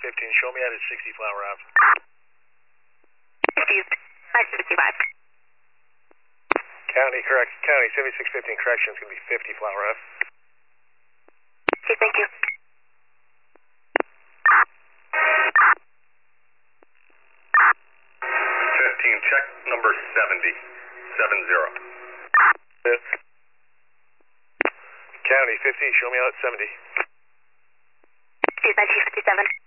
show me out at 60 Flower Ave. 565. County, correct. County, 7615, correction, it's going to be 50 Flower Ave. Okay, thank you. 15, check number 70. 70. County, 50, show me out at 70. 1957.